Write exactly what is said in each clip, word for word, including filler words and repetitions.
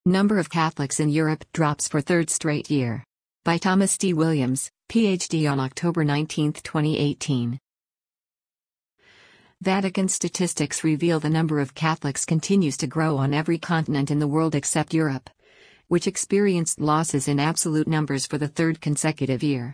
Number of Catholics in Europe drops for third straight year. By Thomas D. Williams, P H D on October nineteenth, twenty eighteen. Vatican statistics reveal the number of Catholics continues to grow on every continent in the world except Europe, which experienced losses in absolute numbers for the third consecutive year.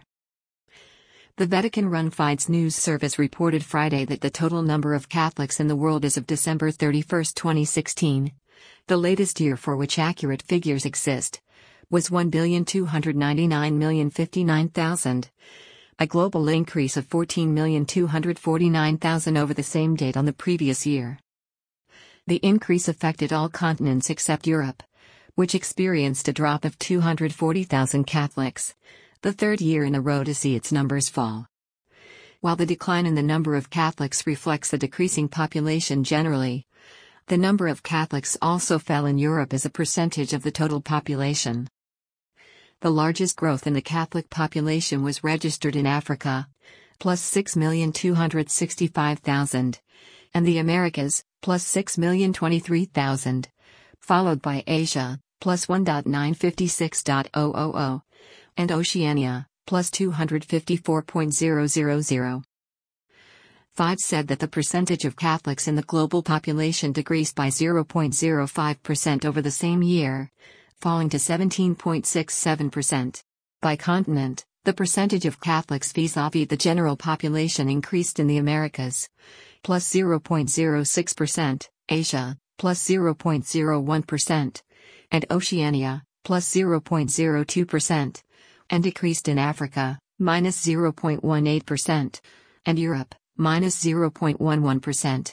The Vatican-run Fides News Service reported Friday that the total number of Catholics in the world as of December thirty-first, twenty sixteen, the latest year for which accurate figures exist, was one billion two hundred ninety-nine million fifty-nine thousand, a global increase of fourteen million two hundred forty-nine thousand over the same date on the previous year. The increase affected all continents except Europe, which experienced a drop of two hundred forty thousand Catholics, the third year in a row to see its numbers fall. While the decline in the number of Catholics reflects a decreasing population generally, the number of Catholics also fell in Europe as a percentage of the total population. The largest growth in the Catholic population was registered in Africa, plus six million two hundred sixty-five thousand, and the Americas, plus six million twenty-three thousand, followed by Asia, plus one million nine hundred fifty-six thousand, and Oceania, plus two hundred fifty-four thousand. Fides said that the percentage of Catholics in the global population decreased by zero point zero five percent over the same year, falling to seventeen point six seven percent. By continent, the percentage of Catholics vis-à-vis the general population increased in the Americas, plus zero point zero six percent, Asia, plus zero point zero one percent, and Oceania, plus zero point zero two percent, and decreased in Africa, minus zero point one eight percent, and Europe, minus zero point one one percent.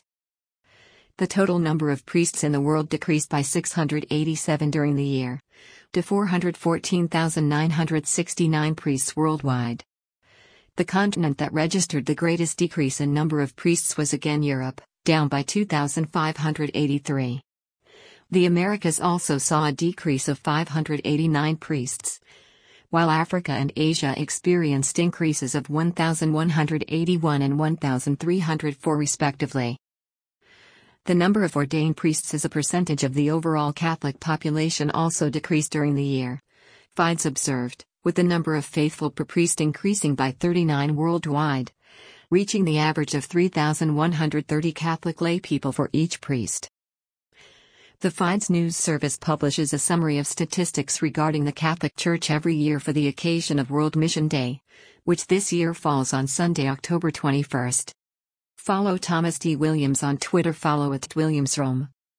The total number of priests in the world decreased by six hundred eighty-seven during the year, to four hundred fourteen thousand nine hundred sixty-nine priests worldwide. The continent that registered the greatest decrease in number of priests was again Europe, down by two thousand five hundred eighty-three. The Americas also saw a decrease of five hundred eighty-nine priests, while Africa and Asia experienced increases of one thousand one hundred eighty-one and one thousand three hundred four respectively. The number of ordained priests as a percentage of the overall Catholic population also decreased during the year, Fides observed, with the number of faithful per priest increasing by thirty-nine worldwide, reaching the average of three thousand one hundred thirty Catholic laypeople for each priest. The Fides News Service publishes a summary of statistics regarding the Catholic Church every year for the occasion of World Mission Day, which this year falls on Sunday, October twenty-first. Follow Thomas D. Williams on Twitter. Follow at WilliamsRome.